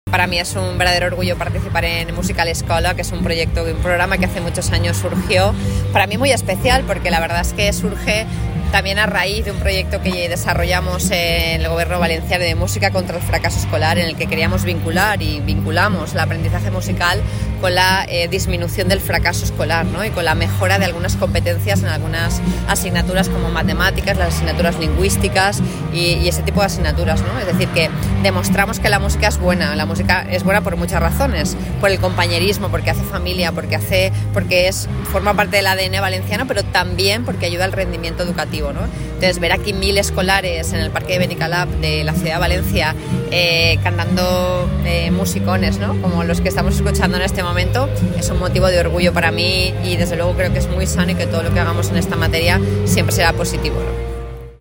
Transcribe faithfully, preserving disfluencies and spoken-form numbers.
Para mí es un verdadero orgullo participar en Musical Escola, que es un proyecto, un programa que hace muchos años surgió. Para mí muy especial porque la verdad es que surge también a raíz de un proyecto que desarrollamos en el Gobierno Valenciano de música contra el fracaso escolar, en el que queríamos vincular y vinculamos el aprendizaje musical con la eh, disminución del fracaso escolar, ¿no? Y con la mejora de algunas competencias en algunas asignaturas como matemáticas, las asignaturas lingüísticas y, y ese tipo de asignaturas, ¿no? Es decir, que demostramos que la música es buena, la música es buena por muchas razones, por el compañerismo, porque hace familia, porque hace, porque es, forma parte del A D N valenciano, pero también porque ayuda al rendimiento educativo, ¿no? Entonces, ver aquí mil escolares en el Parque de Benicalap de la ciudad de Valencia eh, cantando eh, musicones, ¿no? Como los que estamos escuchando en este momento, es un motivo de orgullo para mí y desde luego creo que es muy sano y que todo lo que hagamos en esta materia siempre será positivo, ¿no?